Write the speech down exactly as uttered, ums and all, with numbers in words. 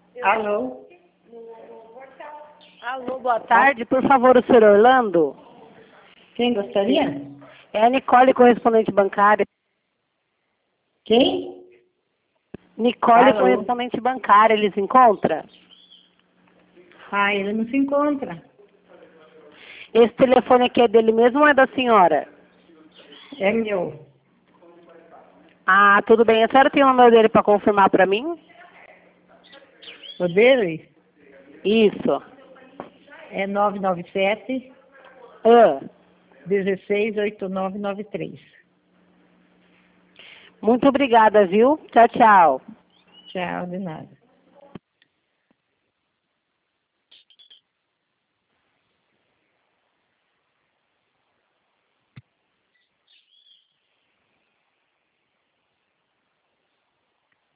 Alô? Alô, boa tarde. Por favor, o senhor Orlando? Quem gostaria? É a Nicole, correspondente bancária. Quem? Nicole, Alô? correspondente bancária. Ele se encontra? Ah, ele não se encontra. Esse telefone aqui é dele mesmo ou é da senhora? É meu. Ah, tudo bem. A senhora tem o número dele para confirmar para mim? O dele Isso. é nove nove sete, Ah, um seis oito nove nove três. muito obrigada, viu? Tchau, tchau. Tchau, de nada.